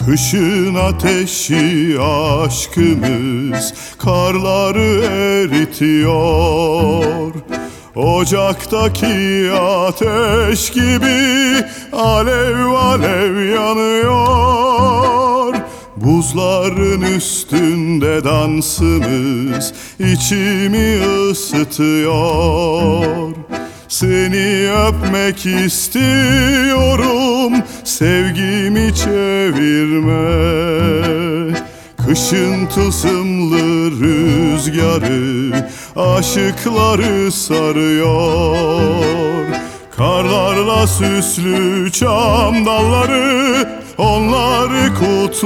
Kışın ateşi aşkımız karları eritiyor. Ocaktaki ateş gibi alev alev yanıyor. Buzların üstünde dansımız içimi ısıtıyor. Seni öpmek istiyorum, sevgimi çevirme. Kışın tılsımlı rüzgarı aşıkları sarıyor. Karlarla süslü çam dalları onları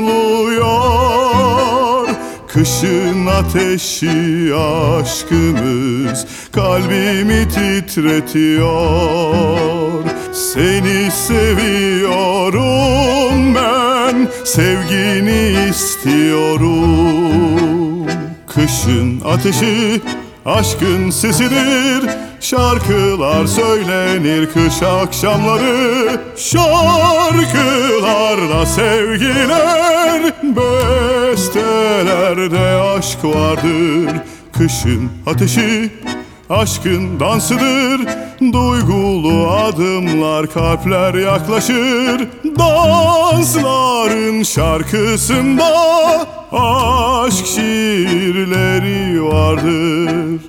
kutluyor. Kışın ateşi aşkımız kalbimi titretiyor. Seni seviyorum ben, sevgini istiyorum. Kışın ateşi aşkın sesidir, şarkılar söylenir kış akşamları. Şarkılarda sevgiler, bestelerde aşk vardır. Kışın ateşi aşkın dansıdır, duygulu adımlar kalpler yaklaşır. Dansların şarkısında aşk şiirleri vardır.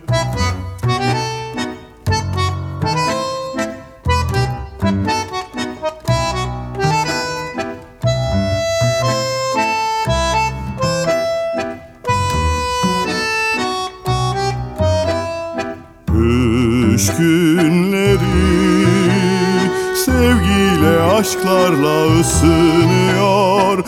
Kış günleri sevgiyle aşklarla ısınıyor.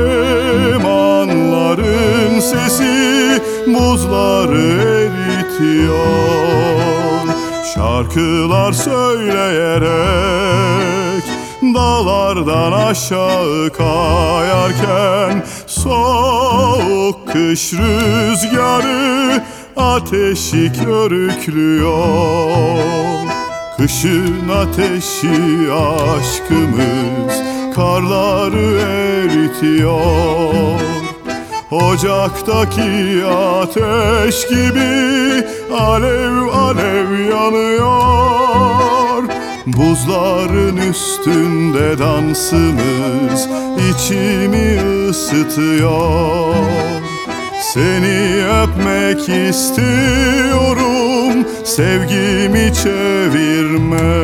Kemanların sesi buzları eritiyor. Şarkılar söyleyerek dağlardan aşağı kayarken soğuk kış rüzgarı ateşi körüklüyor. Kışın ateşi aşkımız karları eritiyor. Ocaktaki ateş gibi alev alev yanıyor. Buzların üstünde dansımız içimi ısıtıyor. Seni öpmek istiyorum, sevgimi çevirme.